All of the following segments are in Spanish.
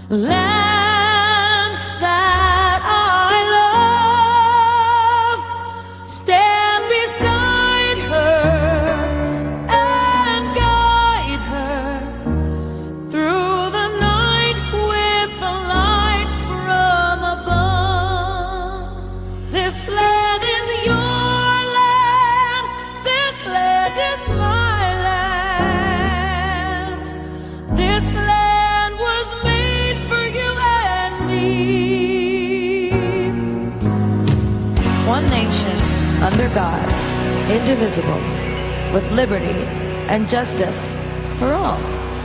Land that I love, stand beside her and guide her through the night with the light from above. This land is your land, this land is my land. This land was made for you and me. One nation, under God, indivisible, with liberty and justice for all.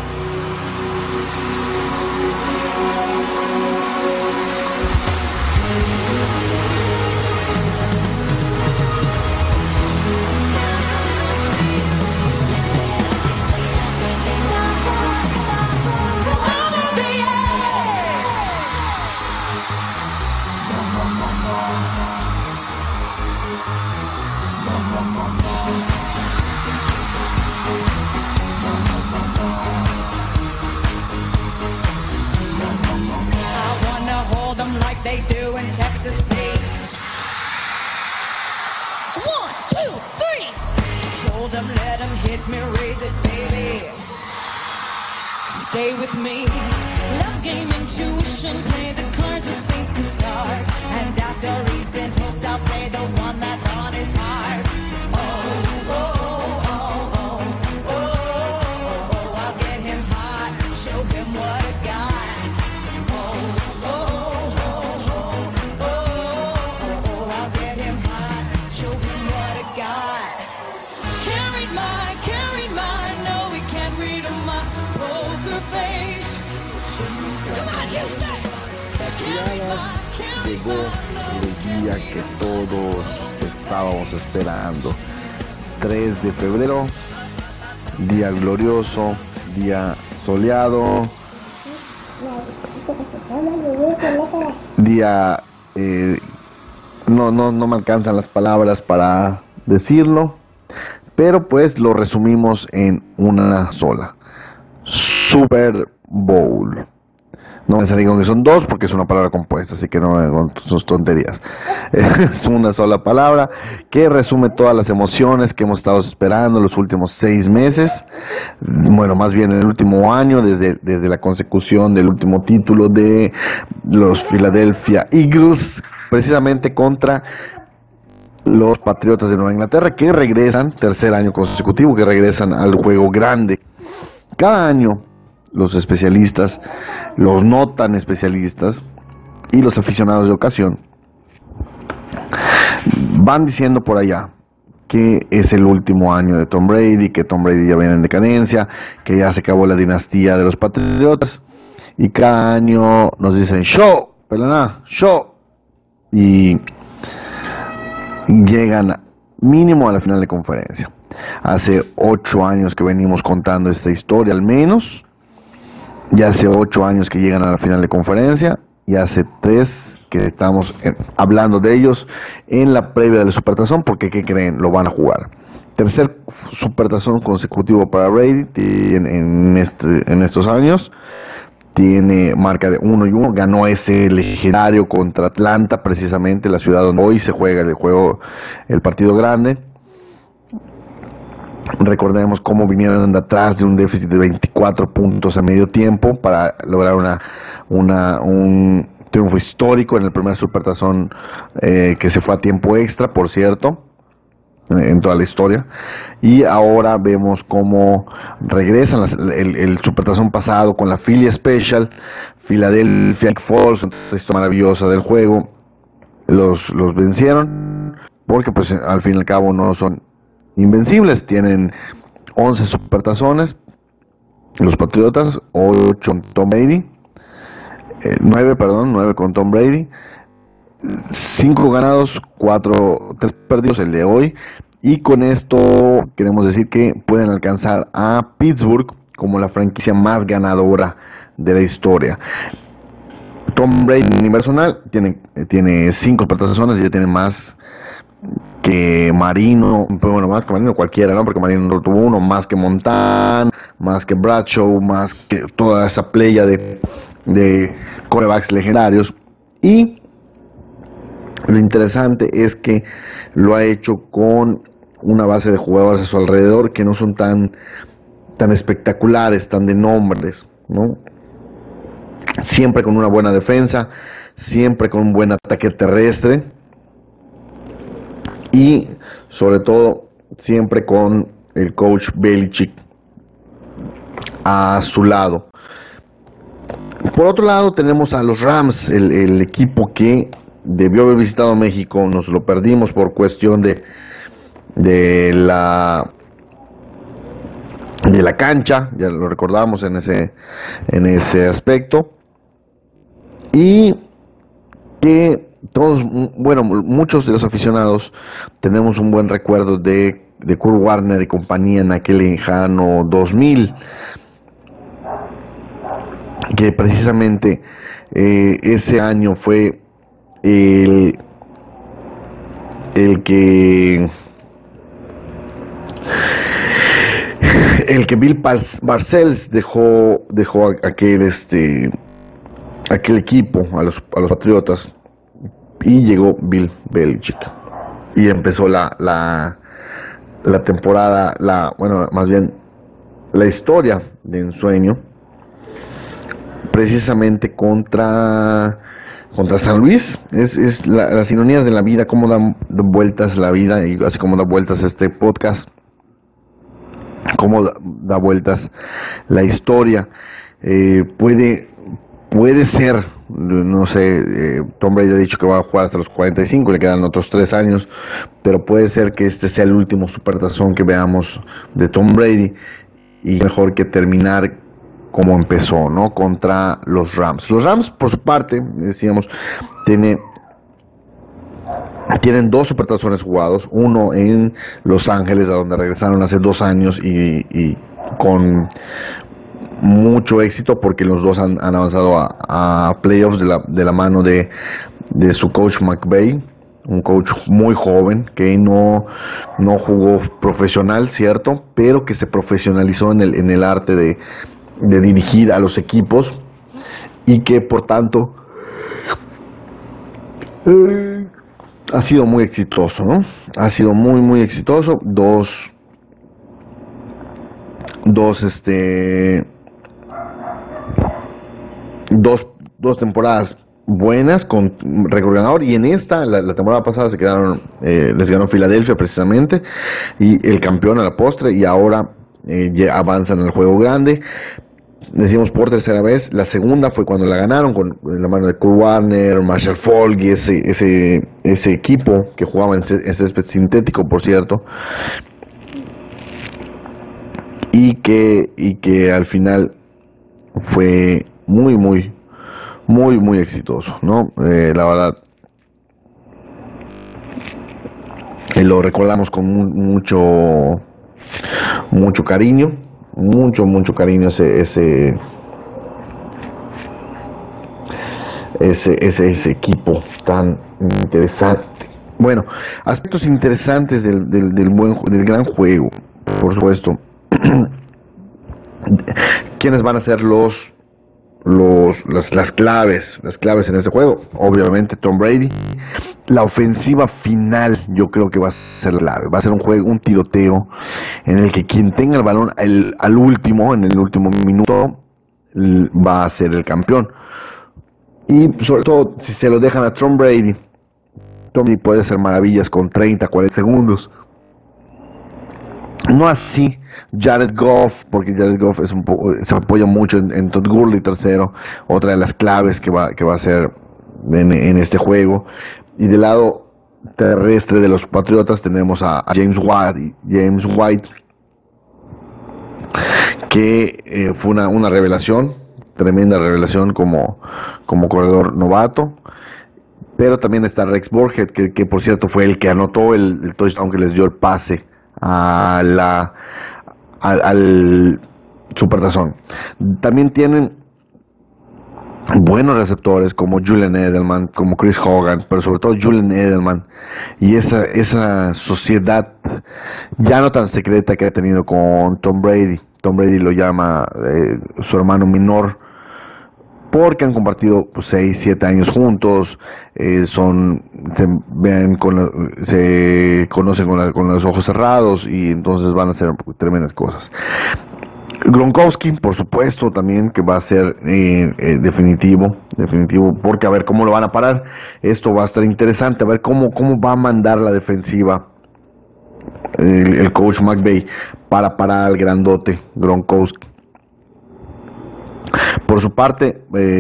I wanna hold them like they do in Texas, please. 1, 2, 3. Hold them, let them hit me, raise it, baby. Stay with me. Love game, intuition, play the cards with things to start. And after he's been hooked, I'll play the one that's on his heart. Oh, oh, oh, oh, oh, oh, I'll get him hot, show him what I got. Oh, oh, oh, oh, oh, I'll get him hot, show him what I got. Can't read mine, no, we can't read my poker face. Come on, Houston! Llegó el día que todos estábamos esperando. 3 de febrero, día glorioso, día soleado, día no me alcanzan las palabras para decirlo, pero pues lo resumimos en una sola: Super Bowl. No me digan que son dos porque es una palabra compuesta, así que no me con sus tonterías. Es una sola palabra que resume todas las emociones que hemos estado esperando los últimos 6 meses. Bueno, más bien el último año, desde la consecución del último título de los Philadelphia Eagles, precisamente contra los Patriotas de Nueva Inglaterra, que regresan, tercer año consecutivo, que regresan al juego grande. Cada año los especialistas, los no tan especialistas y los aficionados de ocasión van diciendo por allá que es el último año de Tom Brady, que Tom Brady ya viene en decadencia, que ya se acabó la dinastía de los Patriotas, y cada año nos dicen show, pelana, show, y llegan mínimo a la final de conferencia. Hace 8 años que venimos contando esta historia, al menos. Ya hace 8 años que llegan a la final de conferencia, y hace 3 que estamos hablando de ellos en la previa del Supertazón, porque ¿qué creen? Lo van a jugar. Tercer Supertazón consecutivo para Brady en estos años. Tiene marca de 1-1, ganó ese legendario contra Atlanta, precisamente la ciudad donde hoy se juega el partido grande. Recordemos cómo vinieron de atrás de un déficit de 24 puntos a medio tiempo para lograr un triunfo histórico en el primer Supertazón, que se fue a tiempo extra, por cierto, en toda la historia. Y ahora vemos cómo regresan el Supertazón pasado con la Philly Special, Philadelphia Falls, una historia maravillosa del juego. Los vencieron porque pues al fin y al cabo no son invencibles. Tienen 11 supertazones los Patriotas, 8 con Tom Brady, 9 con Tom Brady, 5 ganados, 3 perdidos el de hoy, y con esto queremos decir que pueden alcanzar a Pittsburgh como la franquicia más ganadora de la historia. Tom Brady en personal tiene 5 supertazones, y ya tiene más que Marino, bueno, más que Marino cualquiera, ¿no? Porque Marino no tuvo uno, más que Montana, más que Bradshaw, más que toda esa playa de de quarterbacks legendarios. Y lo interesante es que lo ha hecho con una base de jugadores a su alrededor que no son tan espectaculares, tan de nombres, ¿no? Siempre con una buena defensa, siempre con un buen ataque terrestre y sobre todo siempre con el coach Belichick a su lado. Por otro lado tenemos a los Rams, el equipo que debió haber visitado México, nos lo perdimos por cuestión de la cancha, ya lo recordamos en ese aspecto, y que todos, bueno, muchos de los aficionados tenemos un buen recuerdo de Kurt Warner y compañía en aquel lejano 2000, que precisamente ese año fue el que Bill Parcells dejó aquel equipo a los Patriotas y llegó Bill Belichick y empezó la temporada, más bien la historia de ensueño precisamente contra San Luis. Es las ironías de la vida, cómo dan vueltas la vida, y así como da vueltas este podcast, cómo da vueltas la historia. Puede ser, no sé, Tom Brady ha dicho que va a jugar hasta los 45, le quedan otros 3 años, pero puede ser que este sea el último supertazón que veamos de Tom Brady, y mejor que terminar como empezó, ¿no? Contra los Rams. Los Rams, por su parte, decíamos, tienen 2 supertazones jugados, uno en Los Ángeles, a donde regresaron hace 2 años y con mucho éxito, porque los dos han avanzado a playoffs de la mano de su coach McVay, un coach muy joven que no jugó profesional, cierto, pero que se profesionalizó en el arte de dirigir a los equipos, y que por tanto ha sido muy exitoso, ¿no? Ha sido muy exitoso. Dos temporadas buenas con récord ganador, y en esta, la temporada pasada les ganó Filadelfia precisamente, y el campeón a la postre, y ahora ya avanzan al juego grande. Decimos por tercera vez. La segunda fue cuando la ganaron con la mano de Kurt Warner, Marshall Faulk y ese equipo que jugaba en césped sintético, por cierto, y que al final fue muy exitoso, ¿no? La verdad, lo recordamos con mucho cariño, mucho cariño ese equipo tan interesante. Bueno, aspectos interesantes del gran juego, por supuesto. ¿Quiénes van a ser las claves en este juego? Obviamente Tom Brady. La ofensiva final, yo creo que va a ser clave. Va a ser un tiroteo en el que quien tenga el balón en el último minuto va a ser el campeón. Y sobre todo, si se lo dejan a Tom Brady puede hacer maravillas con 30, 40 segundos. No así Jared Goff, porque Jared Goff se apoya mucho en Todd Gurley tercero, otra de las claves que va a ser en este juego. Y del lado terrestre de los Patriotas tenemos a James White, que fue una revelación, tremenda revelación como corredor novato. Pero también está Rex Burkhead, que por cierto fue el que anotó el touchdown que les dio el pase al supertazón. También tienen buenos receptores como Julian Edelman, como Chris Hogan, pero sobre todo Julian Edelman, y esa sociedad ya no tan secreta que ha tenido con Tom Brady. Tom Brady lo llama su hermano menor, porque han compartido 6, 7 años juntos, se conocen con los ojos cerrados y entonces van a hacer tremendas cosas. Gronkowski, por supuesto, también que va a ser definitivo, porque a ver cómo lo van a parar. Esto va a estar interesante, a ver cómo va a mandar la defensiva el coach McVay para parar al grandote Gronkowski. Por su parte,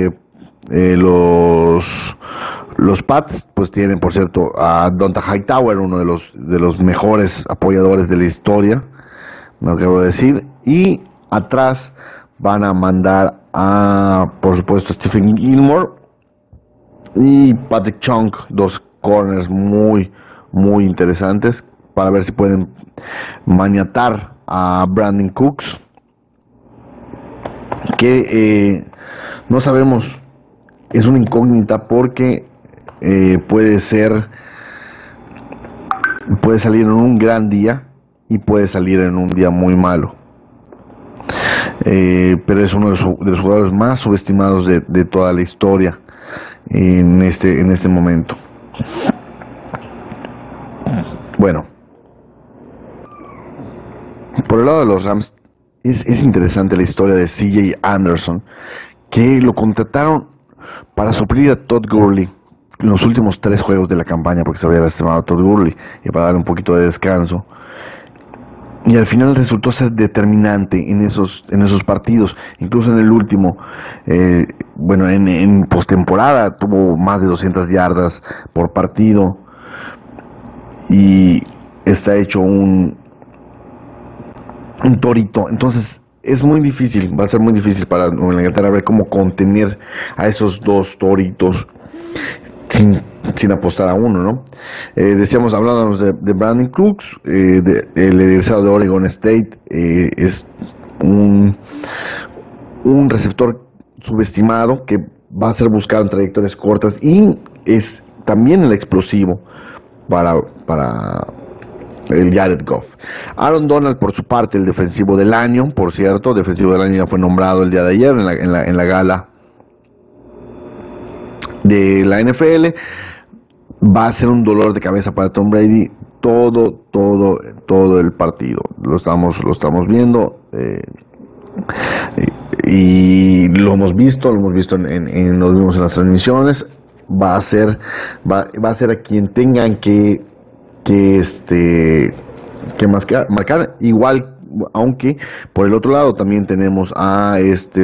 los Pats pues tienen, por cierto, a Donta Hightower, uno de los mejores apoyadores de la historia, no quiero decir, y atrás van a mandar a, por supuesto, Stephen Gilmore y Patrick Chung, dos corners muy interesantes, para ver si pueden maniatar a Brandon Cooks, que no sabemos, es una incógnita porque puede salir en un gran día y puede salir en un día muy malo. Pero es uno de los jugadores más subestimados de toda la historia en este momento. Bueno, por el lado de los Rams, es interesante la historia de CJ Anderson, que lo contrataron para suplir a Todd Gurley en los últimos 3 juegos de la campaña, porque se había lastimado a Todd Gurley, y para darle un poquito de descanso. Y al final resultó ser determinante en esos partidos, incluso en el último. En postemporada tuvo más de 200 yardas por partido y está hecho un torito. Entonces va a ser muy difícil para Inglaterra ver cómo contener a esos dos toritos sin apostar a uno, ¿no? Hablábamos de Brandon Cooks, el egresado de Oregon State, es un receptor subestimado que va a ser buscado en trayectorias cortas y es también el explosivo para el Jared Goff. Aaron Donald, por su parte, el defensivo del año, por cierto, defensivo del año ya fue nombrado el día de ayer en la gala de la NFL. Va a ser un dolor de cabeza para Tom Brady todo el partido. Lo estamos viendo y lo hemos visto nos vimos en las transmisiones. Va a ser a quien tengan que marcar, igual, aunque por el otro lado también tenemos a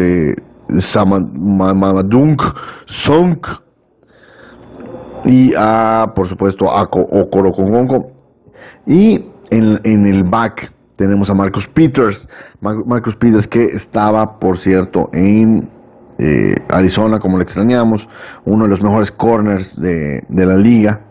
Samadunk Song y por supuesto a Okoro Kongongo, y en el back tenemos a Marcus Peters, que estaba, por cierto, en Arizona, como le extrañamos, uno de los mejores corners de la liga.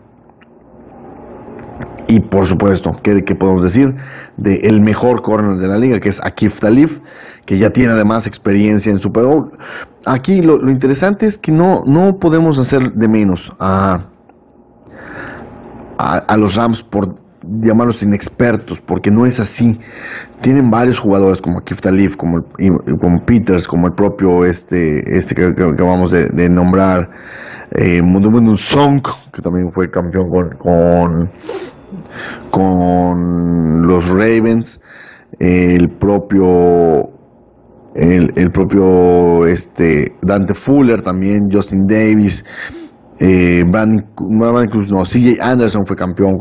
Y por supuesto, ¿qué podemos decir? De el mejor corner de la liga, que es Aqib Talib, que ya tiene además experiencia en Super Bowl. Aquí lo interesante es que no podemos hacer de menos a los Rams por llamarlos inexpertos, porque no es así. Tienen varios jugadores como Aqib Talib, como Peters, como el propio que acabamos de nombrar, Mudumunu Song, que también fue campeón con los Ravens, el propio Dante Fuller, también Justin Davis, CJ Anderson fue campeón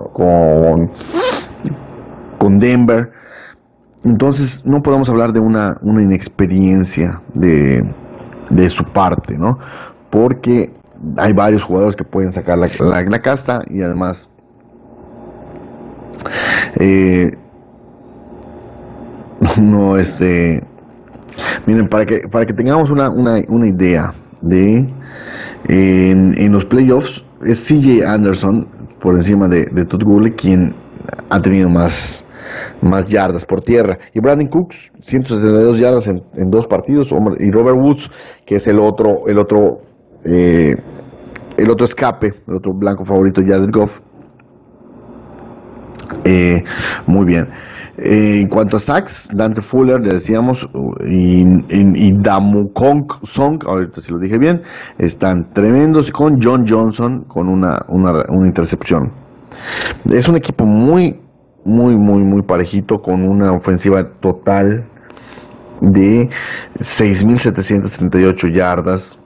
con Denver. Entonces no podemos hablar de una inexperiencia de su parte, ¿no? Porque hay varios jugadores que pueden sacar la casta, y además miren, para que tengamos una idea de en los playoffs, es CJ Anderson por encima de Todd Gurley quien ha tenido más yardas por tierra, y Brandon Cooks 172 yardas en 2 partidos, y Robert Woods, que es el otro escape, el otro blanco favorito, Jared Goff, Muy bien. En cuanto a sacks, Dante Fuller, le decíamos, y Damu Kong Song, ahorita si lo dije bien, están tremendos, con John Johnson con una intercepción. Es un equipo muy parejito, con una ofensiva total de 6.738 yardas,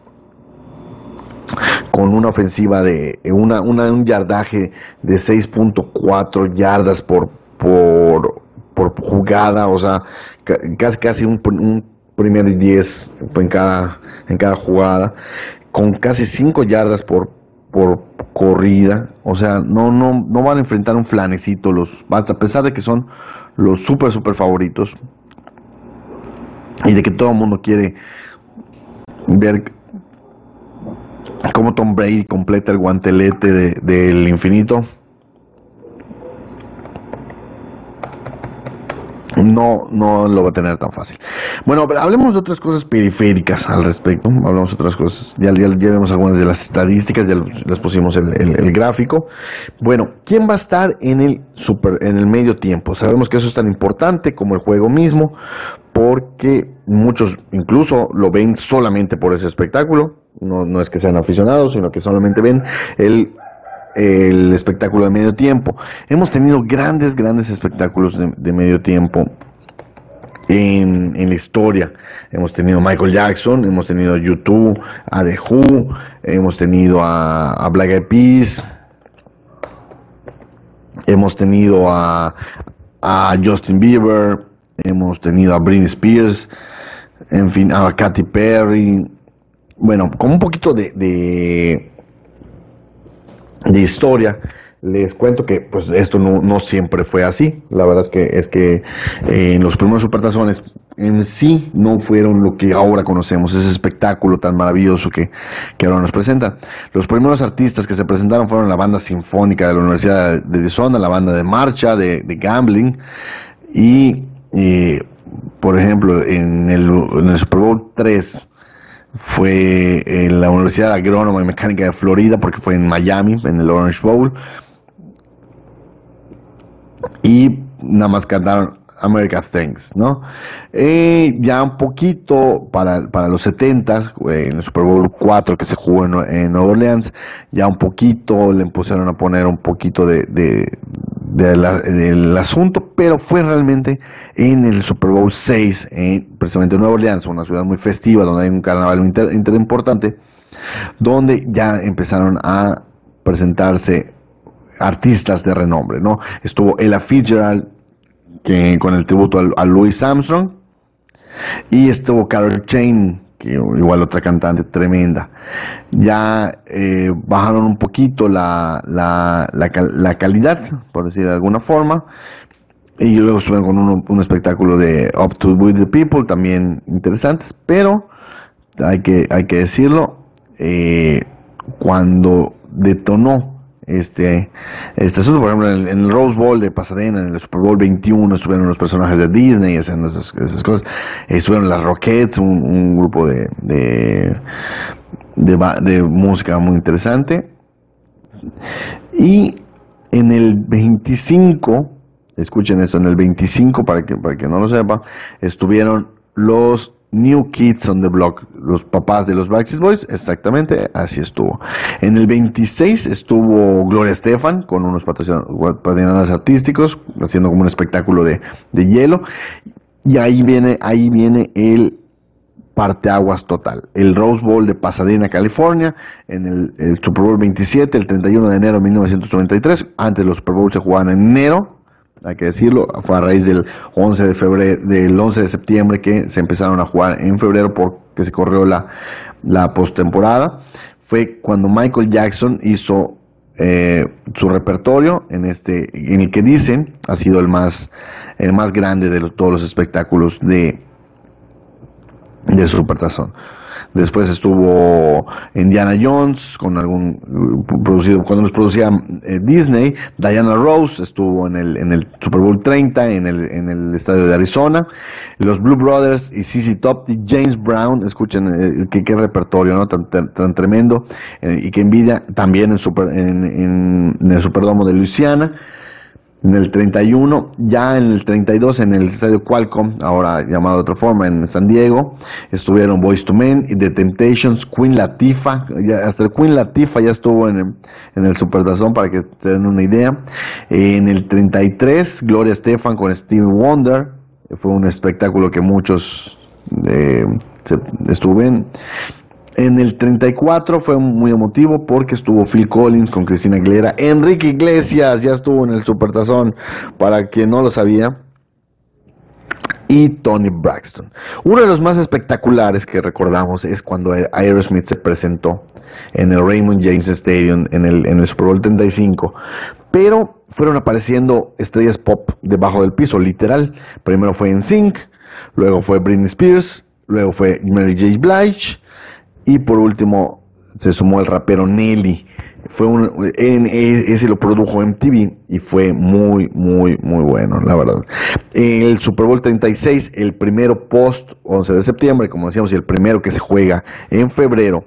con una ofensiva de un yardaje de 6.4 yardas por jugada, o sea, casi un primero y 10 en cada jugada, con casi 5 yardas por corrida. O sea, no van a enfrentar un flanecito los Bats, a pesar de que son los super favoritos y de que todo el mundo quiere ver cómo Tom Brady completa el guantelete del infinito. No lo va a tener tan fácil. Bueno, pero hablemos de otras cosas periféricas al respecto. Hablamos de otras cosas. Ya vemos algunas de las estadísticas, ya les pusimos el gráfico. Bueno, ¿quién va a estar en el medio tiempo? Sabemos que eso es tan importante como el juego mismo, porque muchos incluso lo ven solamente por ese espectáculo. No es que sean aficionados, sino que solamente ven el espectáculo de medio tiempo. Hemos tenido grandes espectáculos de medio tiempo en la historia. Hemos tenido Michael Jackson, hemos tenido a U2, a The Who, hemos tenido a Black Eyed Peas, hemos tenido a Justin Bieber, hemos tenido a Britney Spears, en fin, a Katy Perry. Bueno, con un poquito de historia, les cuento que pues esto no siempre fue así. La verdad es que los primeros supertazones en sí no fueron lo que ahora conocemos, ese espectáculo tan maravilloso que ahora nos presentan. Los primeros artistas que se presentaron fueron la banda sinfónica de la Universidad de Arizona, la banda de marcha, de gambling, y por ejemplo en el Super Bowl 3 fue en la Universidad Agrónoma y Mecánica de Florida, porque fue en Miami, en el Orange Bowl, y nada más cantaron America Thanks, ¿no? Ya un poquito para los 70s, en el Super Bowl 4 que se jugó en Nueva Orleans, ya un poquito le pusieron a poner un poquito del asunto, pero fue realmente en el Super Bowl 6, precisamente en Nueva Orleans, una ciudad muy festiva, donde hay un carnaval importante, donde ya empezaron a presentarse artistas de renombre, ¿no? Estuvo Ella Fitzgerald, con el tributo a Louis Armstrong, y estuvo Carol Chaney, que igual otra cantante tremenda. Ya bajaron un poquito la calidad, por decir de alguna forma, y luego estuvieron con un espectáculo de Up to With the People, también interesantes, pero hay que decirlo, cuando detonó este asunto, por ejemplo, en el Rose Bowl de Pasadena, en el Super Bowl 21, estuvieron los personajes de Disney haciendo esas cosas. Estuvieron las Rockettes, un grupo de música muy interesante. Y en el 25, escuchen esto, en el 25, para que no lo sepa, estuvieron los New Kids on the Block, los papás de los Backstreet Boys, exactamente, así estuvo. En el 26 estuvo Gloria Estefan con unos patrocinadores artísticos, haciendo como un espectáculo de hielo. Y ahí viene el parteaguas total. El Rose Bowl de Pasadena, California, en el Super Bowl 27, el 31 de enero de 1993. Antes los Super Bowls se jugaban en enero, hay que decirlo, fue a raíz del 11 de septiembre que se empezaron a jugar en febrero, porque se corrió la postemporada. Fue cuando Michael Jackson hizo su repertorio en el que dicen ha sido el más grande de todos los espectáculos de Supertazón. Después estuvo Indiana Jones cuando los producía Disney. Diana Ross estuvo en el Super Bowl 30 en el estadio de Arizona. Los Blue Brothers y ZZ Top y James Brown, escuchen qué repertorio, ¿no? tan tremendo, y que envidia también en el Superdome de Luisiana. En el 31, ya en el 32 en el estadio Qualcomm, ahora llamado de otra forma, en San Diego, estuvieron Boyz II Men, The Temptations, Queen Latifah, hasta el Queen Latifah ya estuvo en el Supertazón para que te den una idea. En el 33, Gloria Estefan con Stevie Wonder, fue un espectáculo que muchos estuvo bien. En el 34 fue muy emotivo porque estuvo Phil Collins con Christina Aguilera. Enrique Iglesias ya estuvo en el Supertazón, para quien no lo sabía. Y Tony Braxton. Uno de los más espectaculares que recordamos es cuando Aerosmith se presentó en el Raymond James Stadium en el Super Bowl 35. Pero fueron apareciendo estrellas pop debajo del piso, literal. Primero fue NSYNC, luego fue Britney Spears, luego fue Mary J. Blige. Y por último se sumó el rapero Nelly. Ese lo produjo MTV y fue muy bueno, la verdad. El Super Bowl 36, el primero post 11 de septiembre, como decíamos, y el primero que se juega en febrero,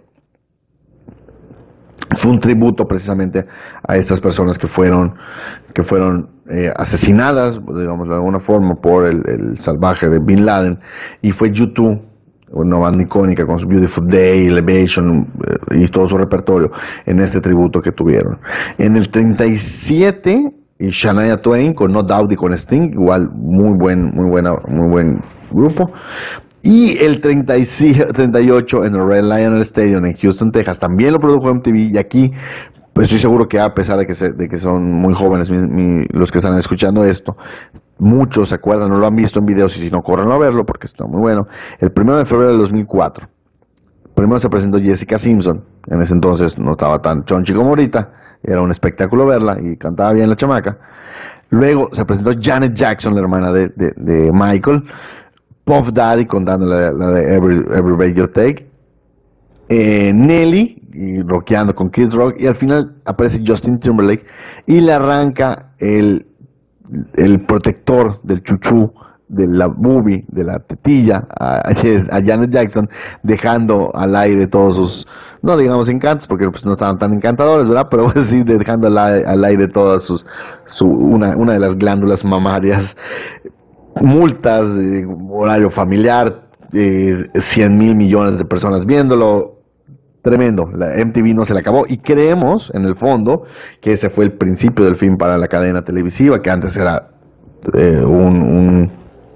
fue un tributo precisamente a estas personas que fueron asesinadas, digamos de alguna forma, por el salvaje de Bin Laden, y fue U2, una banda icónica con su Beautiful Day, Elevation y todo su repertorio en este tributo que tuvieron. En el 37, Shania Twain con No Doubt y con Sting, igual muy buen grupo. Y el 38 en el Red Lion Stadium en Houston, Texas, también lo produjo MTV, y aquí pues estoy seguro que, a pesar de que son muy jóvenes los que están escuchando esto, muchos se acuerdan, no lo han visto en videos, y si no, corran a verlo porque está muy bueno. El 1 de febrero del 2004, primero se presentó Jessica Simpson. En ese entonces no estaba tan chonchi como ahorita, era un espectáculo verla y cantaba bien la chamaca. Luego se presentó Janet Jackson, la hermana de Michael, Puff Daddy contando la de Every Breath You Take, Nelly y rockeando con Kid Rock, y al final aparece Justin Timberlake y le arranca el protector del chuchú, de la boobie, de la tetilla a Janet Jackson, dejando al aire todos sus, no digamos encantos, porque pues no estaban tan encantadores, ¿verdad? Pero sí dejando al aire todas una de las glándulas mamarias, multas, horario familiar, 100,000 millones de personas viéndolo. Tremendo, la MTV no se le acabó, y creemos en el fondo que ese fue el principio del fin para la cadena televisiva, que antes era un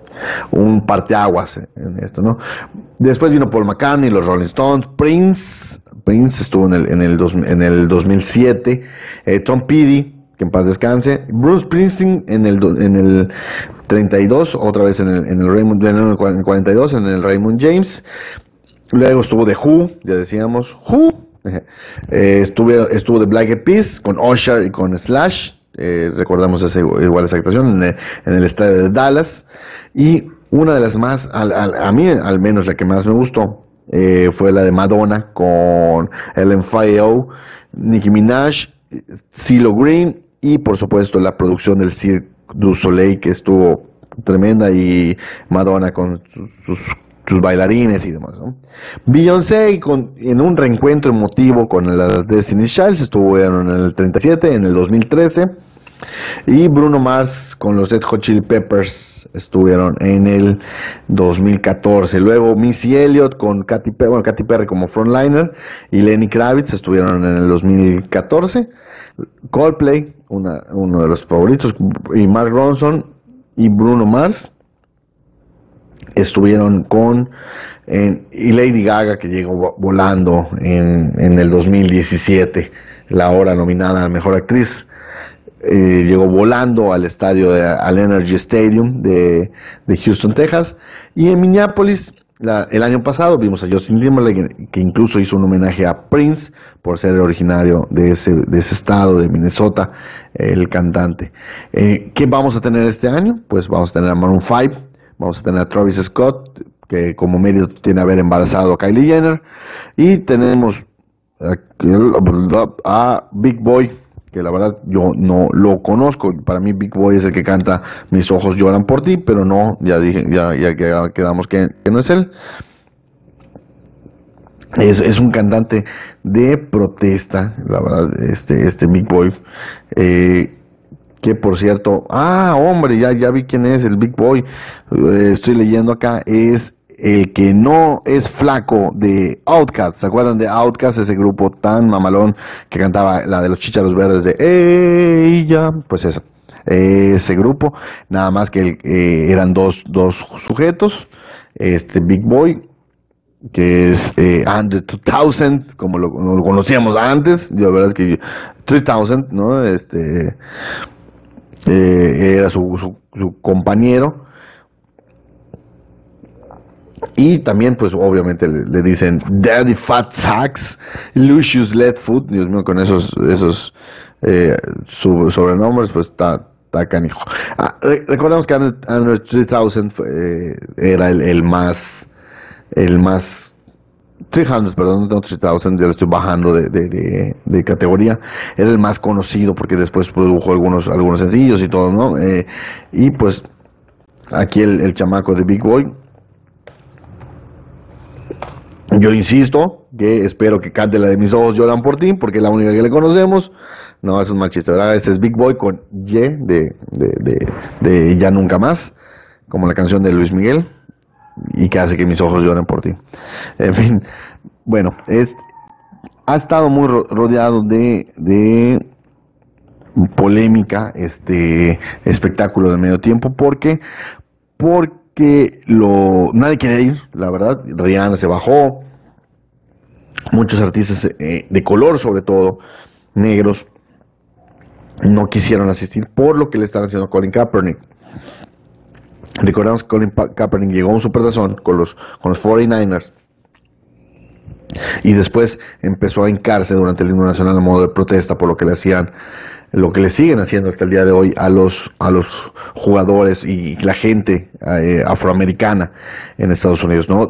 parteaguas en esto, ¿no? Después vino Paul McCartney, los Rolling Stones, Prince estuvo en el 2007, Tom Petty, que en paz descanse, Bruce Springsteen en el 32, otra vez en el Raymond, en el 42 en el Raymond James. Luego estuvo The Who, ya decíamos, Who. Estuvo The Black Eyed Peas con Usher y con Slash. Recordamos igual esa actuación en el estadio de Dallas. Y una de las más, a mí al menos la que más me gustó, fue la de Madonna con LMFAO, Nicki Minaj, CeeLo Green, y por supuesto la producción del Cirque du Soleil, que estuvo tremenda, y Madonna con sus bailarines y demás, ¿no? Beyoncé en un reencuentro emotivo con las Destiny's Child, estuvieron en el 37, en el 2013, y Bruno Mars con los Red Hot Chili Peppers estuvieron en el 2014. Luego Missy Elliott con Katy Perry como frontliner, y Lenny Kravitz estuvieron en el 2014. Coldplay, uno de los favoritos, y Mark Ronson y Bruno Mars estuvieron y Lady Gaga, que llegó volando en el 2017, la ahora nominada a Mejor Actriz, llegó volando al estadio al Energy Stadium de Houston, Texas. Y en Minneapolis, el año pasado, vimos a Justin Timberlake, que incluso hizo un homenaje a Prince por ser originario de ese estado, de Minnesota, el cantante. ¿Qué vamos a tener este año? Pues vamos a tener a Maroon 5, vamos a tener a Travis Scott, que como mérito tiene haber embarazado a Kylie Jenner, y tenemos a Big Boy, que la verdad yo no lo conozco. Para mí Big Boy es el que canta Mis ojos lloran por ti, pero no, ya quedamos que no es él. Es un cantante de protesta, la verdad, este Big Boy. que por cierto, hombre, ya vi quién es, el Big Boy, estoy leyendo acá, es el que no es flaco de Outkast. ¿Se acuerdan de Outkast, ese grupo tan mamalón que cantaba la de los Chícharos Verdes de ella? Pues eso, ese grupo, nada más que eran dos sujetos, este Big Boy, que es Under 2000, como lo conocíamos antes. Yo la verdad es que 3000, ¿no? Era su compañero. Y también, pues, obviamente le dicen Daddy Fat Sacks, Lucius Leadfoot. Dios mío, con esos sobrenombres, pues está canijo. Recordemos que Under 3000 era el más 300, perdón, no 3000, ya lo estoy bajando de categoría. Era el más conocido porque después produjo algunos sencillos y todo, ¿no? Y pues aquí el chamaco de Big Boy. Yo insisto que espero que cante la de Mis ojos lloran por ti, porque es la única que le conocemos. No, es un mal chiste, ¿verdad? Este es Big Boy con Y de Ya Nunca Más, como la canción de Luis Miguel, y que hace que mis ojos lloren por ti. En fin, bueno, ha estado muy rodeado de polémica este espectáculo de medio tiempo, porque nadie quería ir, la verdad. Rihanna se bajó, muchos artistas de color, sobre todo negros, no quisieron asistir por lo que le están haciendo a Colin Kaepernick. Recordamos que Colin Kaepernick llegó a un supertazón con los 49ers y después empezó a hincarse durante el himno nacional a modo de protesta por lo que le siguen haciendo hasta el día de hoy a los jugadores y la gente afroamericana en Estados Unidos, ¿no?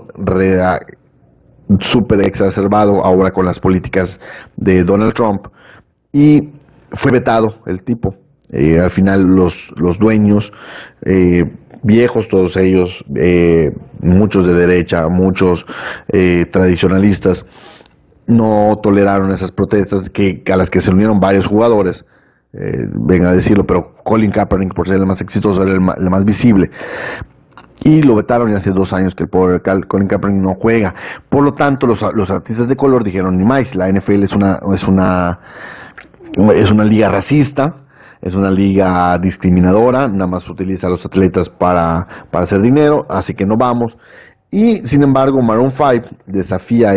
Súper exacerbado ahora con las políticas de Donald Trump, y fue vetado el tipo. Al final los dueños, viejos todos ellos, muchos de derecha, muchos tradicionalistas, no toleraron esas protestas a las que se unieron varios jugadores. Venga a decirlo, pero Colin Kaepernick, por ser el más exitoso, era el más visible, y lo vetaron. Y hace 2 años que el pobre Colin Kaepernick no juega. Por lo tanto, los artistas de color dijeron: ni más, la NFL es una liga racista, es una liga discriminadora, nada más utiliza a los atletas para hacer dinero, así que no vamos. Y sin embargo, Maroon 5 desafía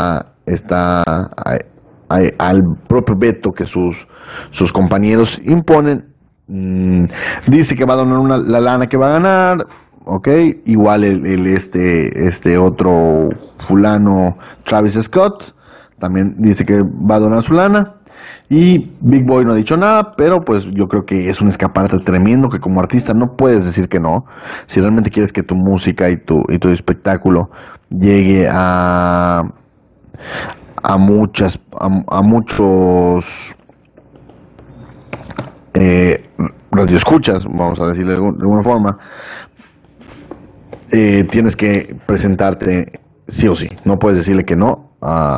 al propio veto que sus compañeros imponen. Dice que va a donar la lana que va a ganar, ok. Igual este otro fulano, Travis Scott, también dice que va a donar su lana. Y Big Boy no ha dicho nada, pero pues yo creo que es un escaparate tremendo, que como artista no puedes decir que no. Si realmente quieres que tu música y tu espectáculo llegue a muchos radioescuchas, vamos a decirle de alguna forma, tienes que presentarte sí o sí. No puedes decirle que no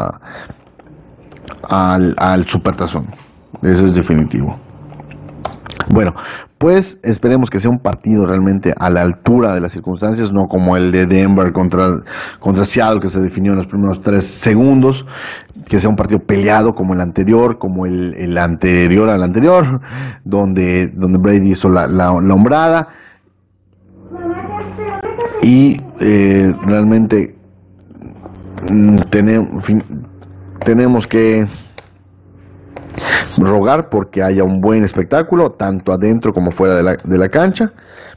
al supertazón. Eso es definitivo. Bueno, pues esperemos que sea un partido realmente a la altura de las circunstancias, no como el de Denver contra Seattle, que se definió en los primeros 3 segundos, que sea un partido peleado como el anterior, como el anterior al anterior, donde Brady hizo la hombrada, y realmente tenemos que rogar porque haya un buen espectáculo, tanto adentro como fuera de la cancha.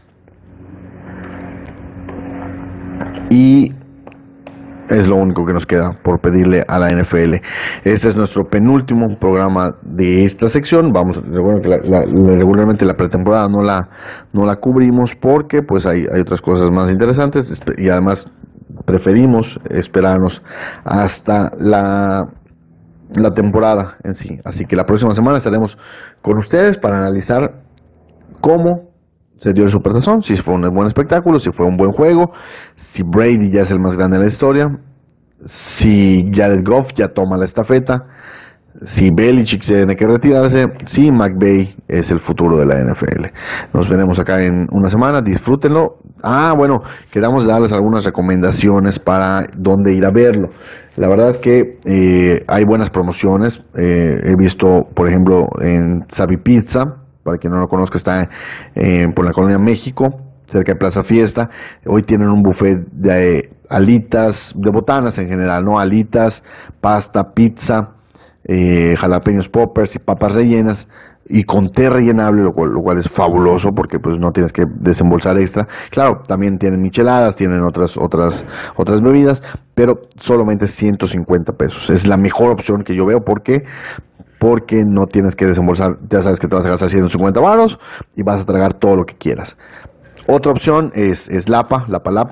Y es lo único que nos queda por pedirle a la NFL. Este es nuestro penúltimo programa de esta sección. Recuerden que regularmente la pretemporada no la cubrimos porque pues hay otras cosas más interesantes, y además preferimos esperarnos hasta la temporada en sí. Así que la próxima semana estaremos con ustedes para analizar cómo se dio el Supertazón, si fue un buen espectáculo, si fue un buen juego, si Brady ya es el más grande de la historia, si Jared Goff ya toma la estafeta, Si Belichick tiene que retirarse, sí, McVay es el futuro de la NFL. Nos veremos acá en una semana, disfrútenlo. Bueno, queramos darles algunas recomendaciones para dónde ir a verlo. La verdad que hay buenas promociones. He visto, por ejemplo, en Savi Pizza, para quien no lo conozca, está por la Colonia México, cerca de Plaza Fiesta. Hoy tienen un buffet de alitas, de botanas en general, ¿no? Alitas, pasta, pizza, jalapeños poppers y papas rellenas y con té rellenable, lo cual es fabuloso porque pues no tienes que desembolsar extra. Claro, también tienen micheladas, tienen otras bebidas, pero solamente 150 pesos. Es la mejor opción que yo veo porque no tienes que desembolsar, ya sabes que te vas a gastar 150 varos y vas a tragar todo lo que quieras. Otra opción es Lapa,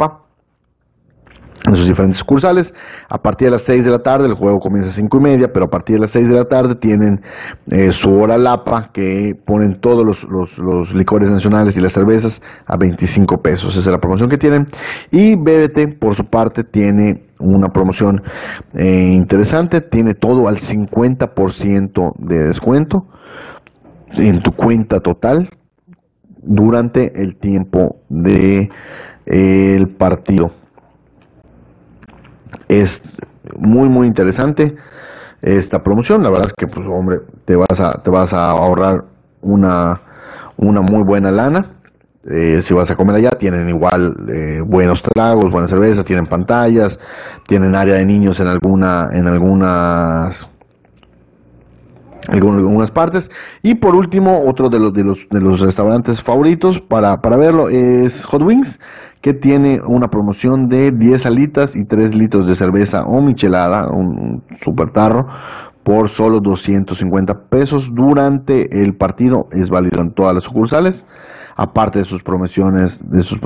en sus diferentes sucursales. A partir de las 6 de la tarde, el juego comienza a 5:30, pero a partir de las 6 de la tarde tienen su hora Lapa, que ponen todos los licores nacionales y las cervezas a 25 pesos. Esa es la promoción que tienen. Y BBT, por su parte, tiene una promoción interesante. Tiene todo al 50% de descuento en tu cuenta total durante el tiempo de el partido. Es muy interesante esta promoción. La verdad es que, pues, hombre, te vas a ahorrar una muy buena lana. Si vas a comer allá, tienen igual buenos tragos, buenas cervezas, tienen pantallas, tienen área de niños en algunas partes. Y por último, otro de los restaurantes favoritos para verlo es Hot Wings, que tiene una promoción de 10 alitas y 3 litros de cerveza o michelada, un super tarro, por solo 250 pesos durante el partido. Es válido en todas las sucursales, aparte de sus promociones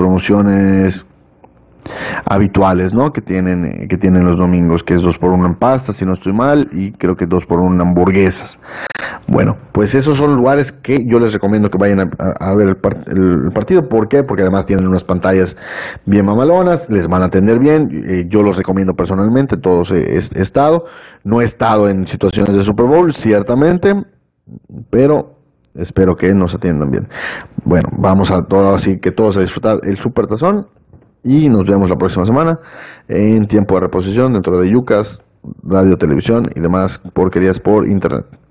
habituales, ¿no? Que tienen los domingos, que es 2x1 en pasta, si no estoy mal, y creo que 2x1 en hamburguesas. Bueno, pues esos son lugares que yo les recomiendo que vayan a ver el partido. ¿Por qué? Porque además tienen unas pantallas bien mamalonas, les van a atender bien. Yo los recomiendo personalmente, todos he estado. No he estado en situaciones de Super Bowl, ciertamente, pero espero que nos atiendan bien. Bueno, vamos a todo, así que todos a disfrutar el Super Tazón. Y nos vemos la próxima semana en tiempo de reposición dentro de Yucas, radio, televisión y demás porquerías por internet.